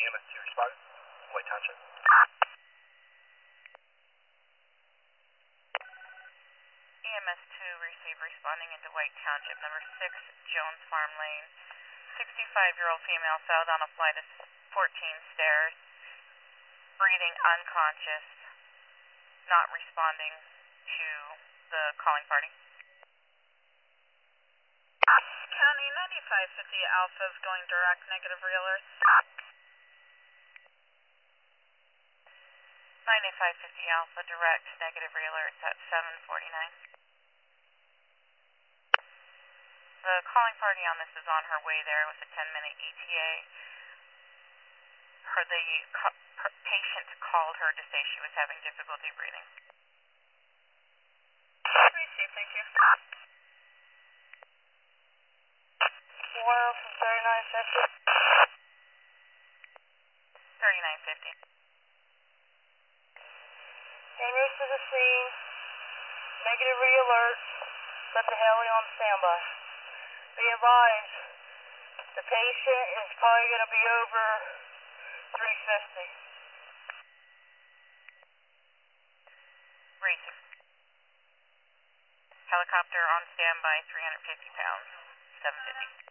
EMS2 responded. White Township. EMS2 received responding into White Township, number 6, Jones Farm Lane. 65-year-old female fell down a flight of 14 stairs, breathing unconscious, not responding to the calling party. County 9550 Alpha is going direct, negative realert. 9550 Alpha direct, negative realerts at 7:49. The calling party on this is on her way there with a 10-minute ETA. The patient called her to say she was having difficulty breathing. Received, thank you. Well, from 3950. 3950. En route to the scene, negative realert, set the heli on standby. Be advised, the patient is probably going to be over 350. Racing. Helicopter on standby, 350 pounds, 750.